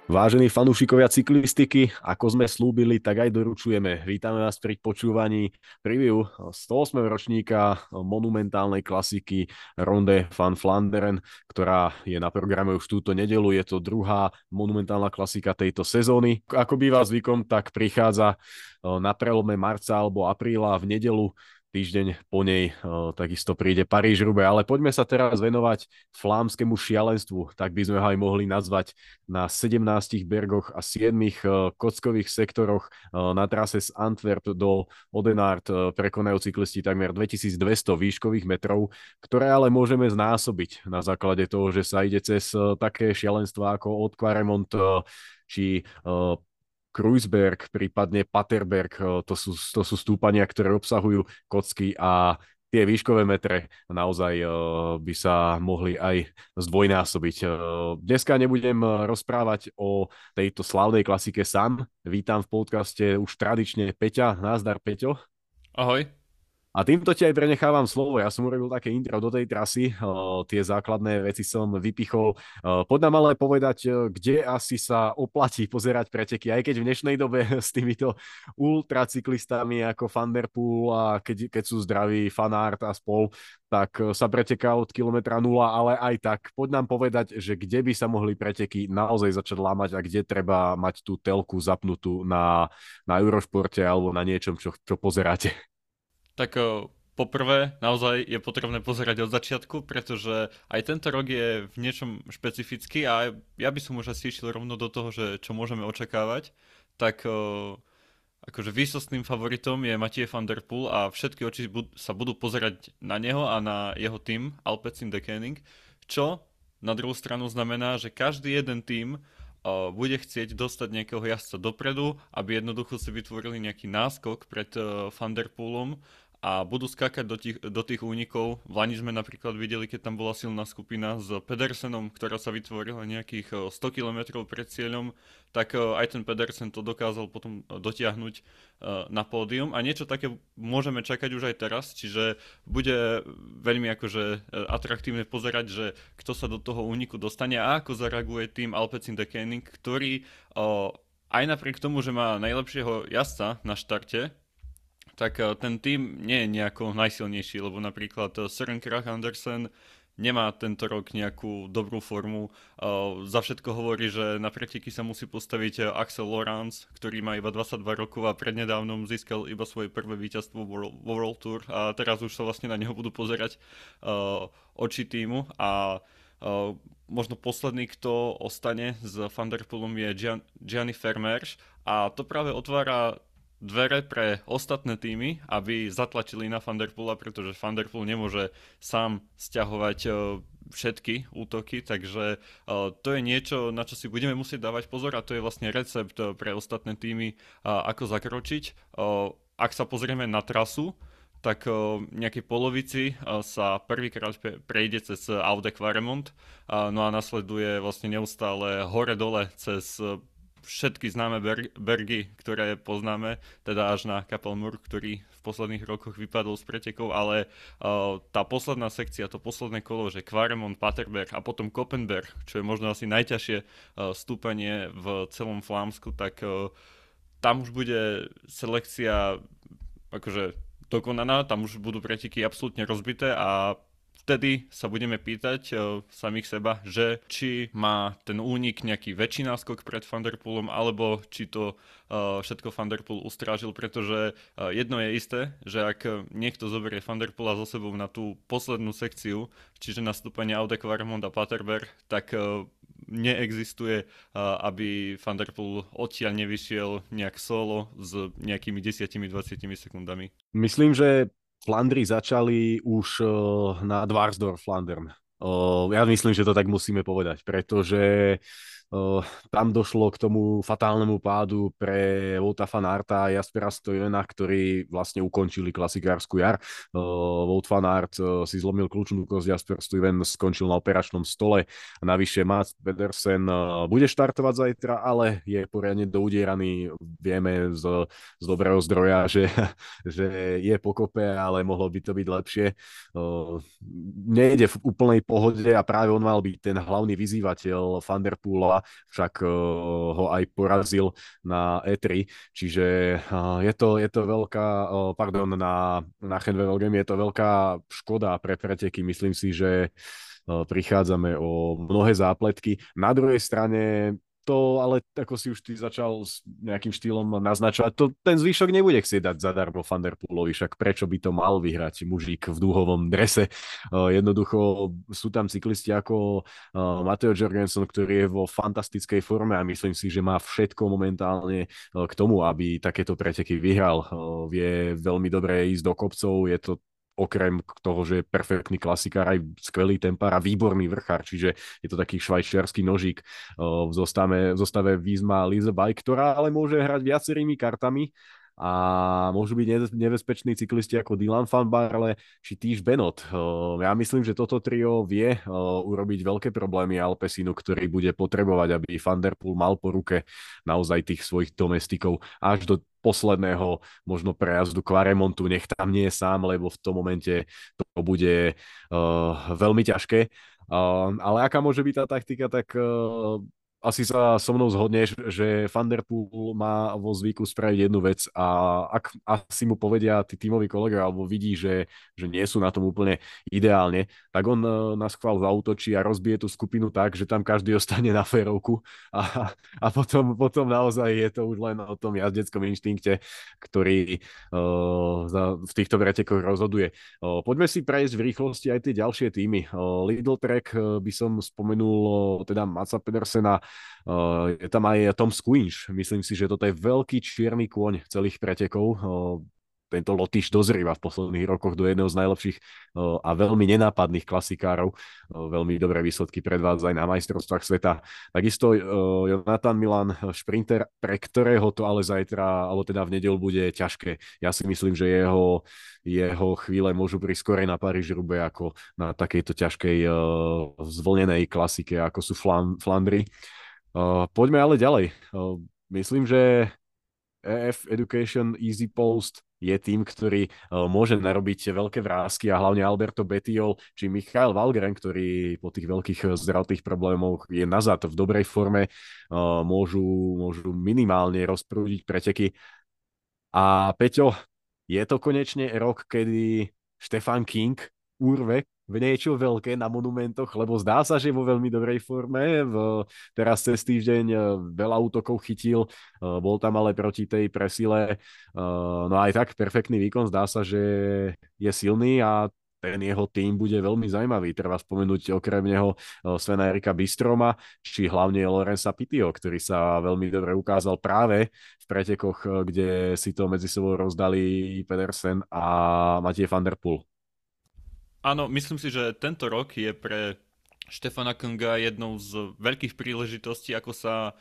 Vážení fanúšikovia cyklistiky, ako sme slúbili, tak aj doručujeme. Vítame vás pri počúvaní preview 108. ročníka monumentálnej klasiky Ronde van Vlaanderen, ktorá je na programe už túto nedeľu. Je to druhá monumentálna klasika tejto sezóny. Ako býva zvykom, tak prichádza na prelome marca alebo apríla v nedeľu. Týždeň po nej takisto príde Paríž-Roubaix, ale poďme sa teraz venovať flámskemu šialenstvu, tak by sme ho aj mohli nazvať, na 17 bergoch a 7 kockových sektoroch na trase z Antwerp do Odenard prekonajú cyklisti takmer 2200 výškových metrov, ktoré ale môžeme znásobiť na základe toho, že sa ide cez také šialenstva ako Haute Quaremont či Kruisberg, prípadne Paterberg, to sú stúpania, ktoré obsahujú kocky a tie výškové metre naozaj by sa mohli aj zdvojnásobiť. Dneska nebudem rozprávať o tejto slávnej klasike sám. Vítam v podcaste už tradične Peťa. Názdar, Peťo. Ahoj. A týmto ti aj prenechávam slovo. Ja som urobil také intro do tej trasy, tie základné veci som vypichol. Poď nám ale povedať, kde asi sa oplatí pozerať preteky, aj keď v dnešnej dobe s týmito ultracyklistami ako Van der Poel a keď sú zdraví Van Aert a spol, tak sa preteká od kilometra 0, ale aj tak poď nám povedať, že kde by sa mohli preteky naozaj začať lámať a kde treba mať tú telku zapnutú na Eurošporte alebo na niečom, čo pozeráte. Tak poprvé, naozaj je potrebné pozerať od začiatku, pretože aj tento rok je v niečom špecifický a ja by som už asi išiel rovno do toho, že čo môžeme očakávať. Tak akože výsostným favoritom je Mathieu van der Poel a všetky oči sa budú pozerať na neho a na jeho tým Alpecin Deceuninck, čo na druhú stranu znamená, že každý jeden tým bude chcieť dostať nejakého jazdca dopredu, aby jednoducho si vytvorili nejaký náskok pred Van der Poelom a budú skákať do tých únikov. V Lani sme napríklad videli, keď tam bola silná skupina s Pedersenom, ktorá sa vytvorila nejakých 100 km pred cieľom, tak aj ten Pedersen to dokázal potom dotiahnuť na pódium a niečo také môžeme čakať už aj teraz, čiže bude veľmi akože atraktívne pozerať, že kto sa do toho úniku dostane a ako zareaguje tým Alpecin Deceuninck, ktorý aj napriek tomu, že má najlepšieho jazdca na štarte, tak ten tým nie je nejako najsilnejší, lebo napríklad Søren Kragh Andersen nemá tento rok nejakú dobrú formu. Za všetko hovorí, že na preteky sa musí postaviť Axel Lorentz, ktorý má iba 22 rokov a prednedávnom získal iba svoje prvé víťazstvo vo World Tour a teraz už sa vlastne na neho budú pozerať oči týmu a možno posledný, kto ostane s Van der Poelom je Gianni Vermeersch a to práve otvára dvere pre ostatné týmy, aby zatlačili na Van der Poela, pretože Van der Poel nemôže sám sťahovať všetky útoky, takže to je niečo, na čo si budeme musieť dávať pozor a to je vlastne recept pre ostatné týmy, ako zakročiť. Ak sa pozrieme na trasu, tak v nejakej polovici sa prvýkrát prejde cez Aude Quaremont, no a nasleduje vlastne neustále hore-dole cez všetky známe bergy, ktoré poznáme, teda až na Kapelmur, ktorý v posledných rokoch vypadol z pretekov, ale tá posledná sekcia, to posledné kolo, že Quaremont, Paterberg a potom Koppenberg, čo je možno asi najťažšie stúpanie v celom Flámsku, tak tam už bude selekcia akože dokonaná, tam už budú preteky absolútne rozbité a vtedy sa budeme pýtať samých seba, že či má ten únik nejaký väčší náskok pred Van der Poelom, alebo či to všetko Van der Poel ustrážil, pretože jedno je isté, že ak niekto zoberie Van der Poela so sebou na tú poslednú sekciu, čiže nastúpenie Aude Quaremont a Paterberg, tak neexistuje, aby Van der Poel odtiaľ nevyšiel nejak solo s nejakými 10-20 sekundami. Myslím, že Flandry začali už na Dvarsdorf-Flandern. Ja myslím, že to tak musíme povedať, pretože tam došlo k tomu fatálnemu pádu pre Wouta van Aerta a Jaspera Stuyvena, ktorí vlastne ukončili klasikárskú jar. Wout van Aert si zlomil kľúčnú kosť, Jasper Stuyven skončil na operačnom stole. Navyše Mats Pedersen bude štartovať zajtra, ale je poriadne doudieraný. Vieme z dobrého zdroja, že je pokope, ale mohlo by to byť lepšie. Nejde v úplnej pohode a práve on mal byť ten hlavný vyzývateľ Van der Poela však ho aj porazil na E3, čiže je to veľká, pardon, na Chenvevelgem je to veľká škoda pre preteky. Myslím si, že prichádzame o mnohé zápletky. Na druhej strane to, ale ako si už ty začal s nejakým štýlom naznačovať, to ten zvyšok nebude chcieť dať zadarmo Van der Poelovi, však prečo by to mal vyhrať mužík v dúhovom drese. Jednoducho sú tam cyklisti ako Matteo Jorgensen, ktorý je vo fantastickej forme a myslím si, že má všetko momentálne k tomu, aby takéto preteky vyhral. Vie veľmi dobre ísť do kopcov, je to okrem toho, že je perfektný klasikár, aj skvelý tempár a výborný vrchár, čiže je to taký švajčiarsky nožík v zostave Visma Lease Bike, ktorá ale môže hrať viacerými kartami a môžu byť nebezpeční cyklisti ako Dylan van Baarle či Tish Benoot. Ja myslím, že toto trio vie urobiť veľké problémy Alpecinu, ktorý bude potrebovať, aby Van der Poel mal po ruke naozaj tých svojich domestikov až do posledného možno prejazdu Quaremontu, nech tam nie je sám, lebo v tom momente to bude veľmi ťažké. Ale aká môže byť tá taktika, tak asi sa so mnou zhodneš, že Van der Poel má vo zvyku spraviť jednu vec a ak asi mu povedia tí tímoví kolegovia alebo vidí, že nie sú na tom úplne ideálne, tak on na schvál zautočí a rozbije tú skupinu tak, že tam každý ostane na férovku a potom naozaj je to už len o tom jazdeckom inštinkte, ktorý v týchto pretekoch rozhoduje. Poďme si prejsť v rýchlosti aj tie ďalšie týmy. Lidl Trek by som spomenul teda Matsa Pedersena, je tam aj Tom Squinch. Myslím si, že toto je veľký čierny kôň celých pretekov. Tento Lotyš dozrieva v posledných rokoch do jedného z najlepších a veľmi nenápadných klasikárov. Veľmi dobré výsledky predvádza aj na majstrovstvách sveta. Takisto Jonathan Milan, šprinter, pre ktorého to ale zajtra, alebo teda v nedeľu bude ťažké. Ja si myslím, že jeho chvíle môžu prísť skorej na Paríž-Roubaix ako na takejto ťažkej zvlnenej klasike, ako sú Flandry. Poďme ale ďalej. Myslím, že EF Education Easy Post je tým, ktorý môže narobiť veľké vrásky a hlavne Alberto Bettiol či Michael Valgren, ktorý po tých veľkých zdravotných problémoch je nazad v dobrej forme, môžu minimálne rozprúdiť preteky. A Peťo, je to konečne rok, kedy Stefan King urve v niečo veľké na monumentoch, lebo zdá sa, že vo veľmi dobrej forme. Teraz cez týždeň veľa útokov chytil, bol tam ale proti tej presile. No aj tak, perfektný výkon, zdá sa, že je silný a ten jeho tým bude veľmi zaujímavý. Treba spomenúť okrem neho Svena Erika Bystroma, či hlavne Lorenza Pittio, ktorý sa veľmi dobre ukázal práve v pretekoch, kde si to medzi sebou rozdali Pedersen a Matej van der Poel. Áno, myslím si, že tento rok je pre Štefana Kunga jednou z veľkých príležitostí, ako sa,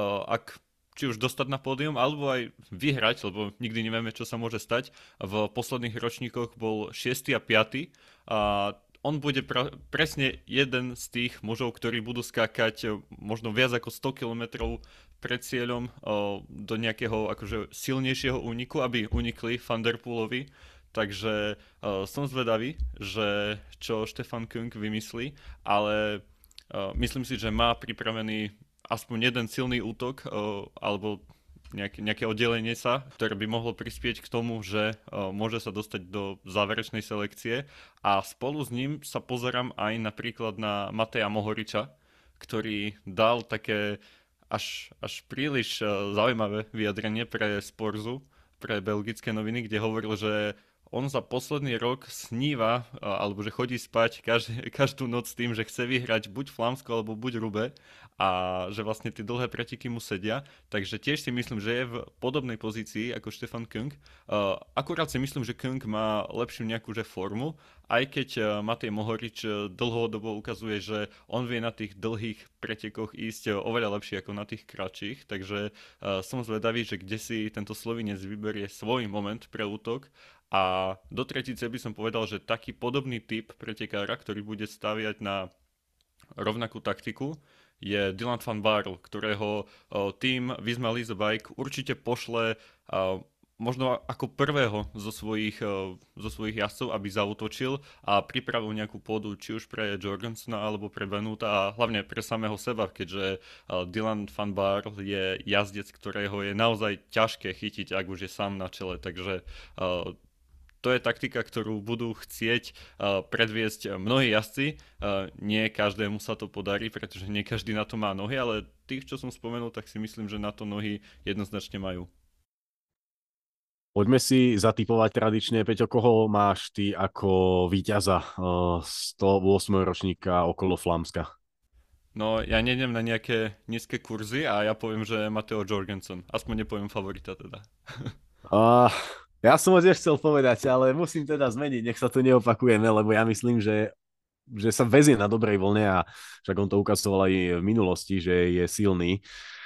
či už dostať na pódium, alebo aj vyhrať, lebo nikdy nevieme, čo sa môže stať. V posledných ročníkoch bol 6. a 5. A on bude presne jeden z tých mužov, ktorí budú skákať možno viac ako 100 kilometrov pred cieľom do nejakého akože silnejšieho úniku, aby unikli Van der Poelovi. Takže som zvedavý, že čo Stefan Kung vymyslí, ale myslím si, že má pripravený aspoň jeden silný útok alebo nejaké oddelenie sa, ktoré by mohlo prispieť k tomu, že môže sa dostať do záverečnej selekcie a spolu s ním sa pozerám aj napríklad na Mateja Mohoriča, ktorý dal také až príliš zaujímavé vyjadrenie pre Sporzu, pre belgické noviny, kde hovoril, že on za posledný rok sníva, alebo že chodí spať každú noc s tým, že chce vyhrať buď Flámsko, alebo buď Rube a že vlastne tie dlhé preteky mu sedia. Takže tiež si myslím, že je v podobnej pozícii ako Stefan Kung. Akurát si myslím, že Kung má lepšiu nejakú formu, aj keď Matej Mohorič dlhodobo ukazuje, že on vie na tých dlhých pretekoch ísť oveľa lepšie ako na tých kratších. Takže som zvedavý, že kde si tento Slovinec vyberie svoj moment pre útok. A do tretice by som povedal, že taký podobný typ pretekára, ktorý bude staviať na rovnakú taktiku, je Dylan van Baarle, ktorého tým Visma Lease Bike určite pošle možno ako prvého zo svojich jazdcov, aby zaútočil a pripravil nejakú pôdu či už pre Jorgensona alebo pre Benuta a hlavne pre samého seba, keďže Dylan van Baarle je jazdec, ktorého je naozaj ťažké chytiť, ak už je sám na čele, takže to je taktika, ktorú budú chcieť predviesť mnohí jazdci. Nie každému sa to podarí, pretože nie každý na to má nohy, ale tých, čo som spomenul, tak si myslím, že na to nohy jednoznačne majú. Poďme si zatipovať tradične, Peťo, koho máš ty ako víťaza 108. ročníka okolo Flámska? No, ja nejdem na nejaké nízke kurzy a ja poviem, že Matteo Jorgensen. Aspoň nepoviem favorita teda. Uh, ja som ho tiež chcel povedať, ale musím teda zmeniť, nech sa to neopakujeme, lebo ja myslím, že sa vezie na dobrej vlne a však on to ukazoval aj v minulosti, že je silný.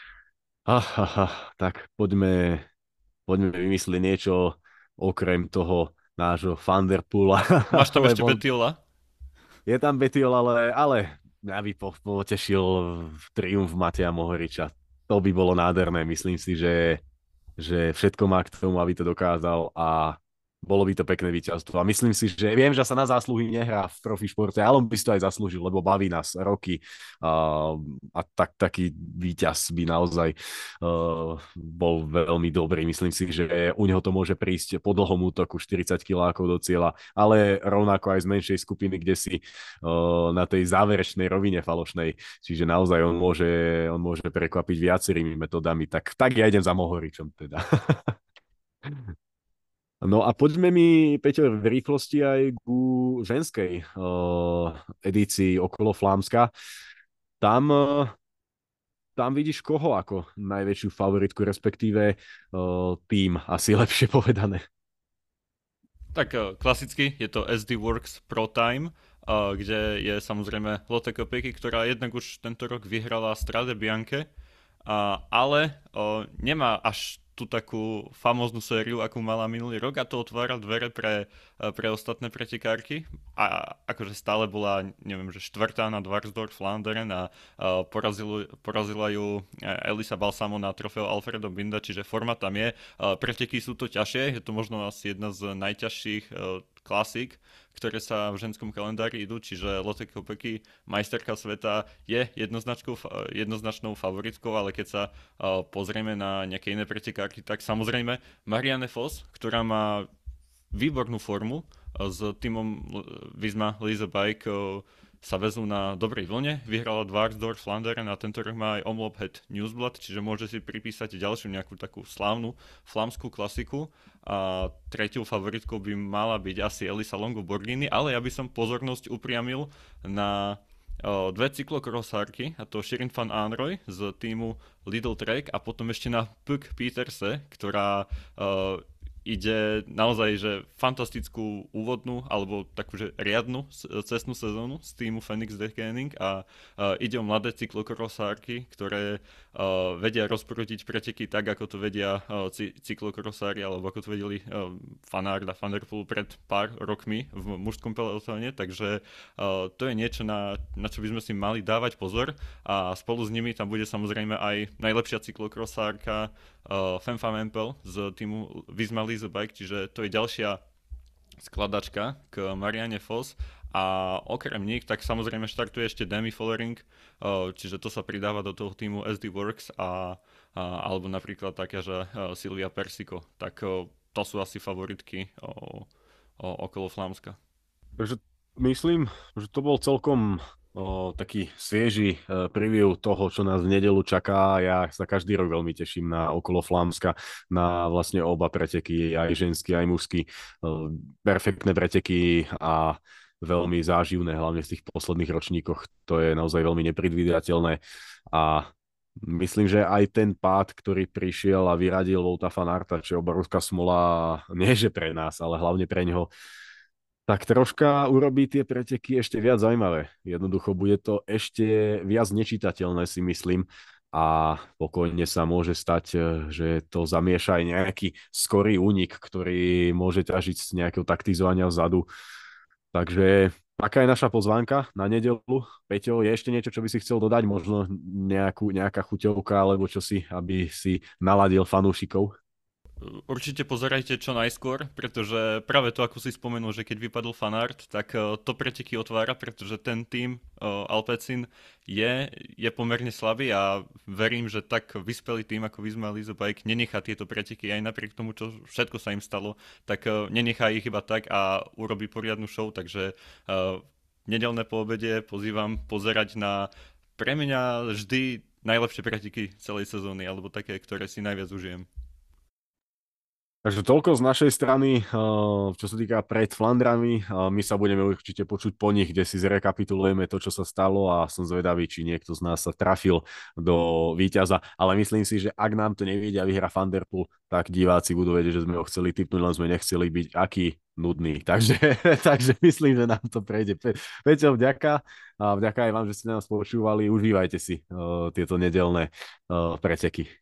Tak poďme vymyslieť niečo okrem toho nášho Vanderpoola, Máš tam ešte lebo Betiola? je tam Betiol, ale mňa by potešil triumf Mateja Mohoriča. To by bolo nádherné, myslím si, že všetko má k tomu, aby to dokázal a bolo by to pekné víťazstvo. A myslím si, že viem, že sa na zásluhy nehrá v profi športe, ale on by si to aj zaslúžil, lebo baví nás roky a taký víťaz by naozaj bol veľmi dobrý. Myslím si, že u neho to môže prísť po dlhom útoku 40 kilákov do cieľa, ale rovnako aj z menšej skupiny, kde si na tej záverečnej rovine falošnej. Čiže naozaj on môže prekvapiť viacerými metodami. Tak ja idem za Mohoričom teda. No a poďme mi, Peťo, v rýchlosti aj ku ženskej edícii okolo Flámska. Tam, tam vidíš koho ako najväčšiu favoritku, respektíve tým, asi lepšie povedané. Tak klasicky je to SD Works Pro Time, kde je samozrejme Lotte Kopecky, ktorá jednak už tento rok vyhrala Strade Bianche, ale nemá až tú takú famóznu sériu, akú mala minulý rok a to otvára dvere pre ostatné pretekárky a akože stále bola, neviem, že štvrtá na Dvarsdorf Flanderen a porazila ju Elisa Balsamo na trofeo Alfredo Binda, čiže forma tam je. Preteky sú to ťažšie, je to možno asi jedna z najťažších klasík, ktoré sa v ženskom kalendári idú, čiže Lotte Kopecky, majsterka sveta, je jednoznačnou favoritkou, ale keď sa pozrieme na nejaké iné pretekárky, tak samozrejme Marianne Vos, ktorá má výbornú formu s týmom Visma Lease Bike sa vezú na dobrej vlne, vyhrala Dvarsdorf Flanderen a tento rok má aj Omloop Het Nieuwsblad, čiže môže si pripísať ďalšiu nejakú takú slávnu flámskú klasiku a tretiou favoritkou by mala byť asi Elisa Longo Borghini, ale ja by som pozornosť upriamil na dve cyklokrosárky, a to Shirin van Anrooy z týmu Lidl Trek a potom ešte na Puk Pieterse, ktorá ide naozaj, že fantastickú úvodnú alebo takú, že riadnu cestnú sezónu z týmu Phoenix Deceuninck a ide o mladé cyklokrosárky, ktoré vedia rozprúdiť preteky tak, ako to vedia cyklokrosári alebo ako to vedeli Van Aert a Van der Poel pred pár rokmi v mužskom pelotóne, takže to je niečo, na čo by sme si mali dávať pozor a spolu s nimi tam bude samozrejme aj najlepšia cyklokrosárka Fem Famempel z týmu Visma Lease Bike, čiže to je ďalšia skladačka k Marianne Vos a okrem nich tak samozrejme štartuje ešte Demi Follering, čiže to sa pridáva do toho týmu SD Works alebo napríklad také, že Silvia Persico, tak to sú asi favoritky okolo Flámska. Takže myslím, že to bol celkom taký svieži preview toho, čo nás v nedeľu čaká. Ja sa každý rok veľmi teším na okolo Flámska, na vlastne oba preteky, aj ženský, aj mužský. Perfektné preteky a veľmi záživné, hlavne v tých posledných ročníkoch. To je naozaj veľmi nepredvídateľné a myslím, že aj ten pád, ktorý prišiel a vyradil Wouta van Aerta, čo je obrovská smola, nie že pre nás, ale hlavne pre ňoho, tak troška urobí tie preteky ešte viac zaujímavé. Jednoducho bude to ešte viac nečitateľné, si myslím. A pokojne sa môže stať, že to zamieša aj nejaký skorý únik, ktorý môže ťažiť z nejakého taktizovania vzadu. Takže taká je naša pozvánka na nedeľu. Peťo, je ešte niečo, čo by si chcel dodať? Možno nejaká chuťovka alebo čo si, aby si naladil fanúšikov? Určite pozerajte čo najskôr, pretože práve to, ako si spomenul, že keď vypadol fanart, tak to preteky otvára, pretože ten tým Alpecin je pomerne slabý a verím, že tak vyspelý tým ako Visma Leasebike nenechá tieto preteky aj napriek tomu, čo všetko sa im stalo, tak nenechá ich iba tak a urobí poriadnu show, takže nedelné po obede pozývam pozerať na pre mňa vždy najlepšie preteky celej sezóny, alebo také, ktoré si najviac užijem. Takže toľko z našej strany, čo sa týka pred Flandrami. My sa budeme určite počuť po nich, kde si zrekapitulujeme to, čo sa stalo a som zvedavý, či niekto z nás sa trafil do víťaza. Ale myslím si, že ak nám to nevidia vyhra Van der Poel, tak diváci budú vedieť, že sme ho chceli tipnúť, len sme nechceli byť aký nudný. Takže, takže myslím, že nám to prejde. Peťo, vďaka. A vďaka aj vám, že ste nás počúvali. Užívajte si tieto nedelné preteky.